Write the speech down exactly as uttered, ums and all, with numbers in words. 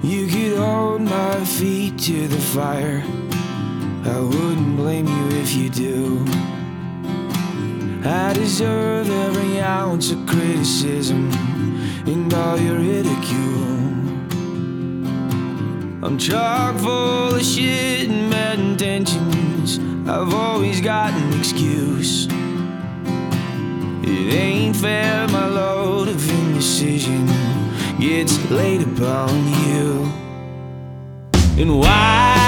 You could hold my feet to the fire. I wouldn't blame you if you do. I deserve every ounce of criticism and all your ridicule. I'm chock full of shit and bad intentions. I've always got an excuse. It ain't fair my load of indecision gets laid upon you. And why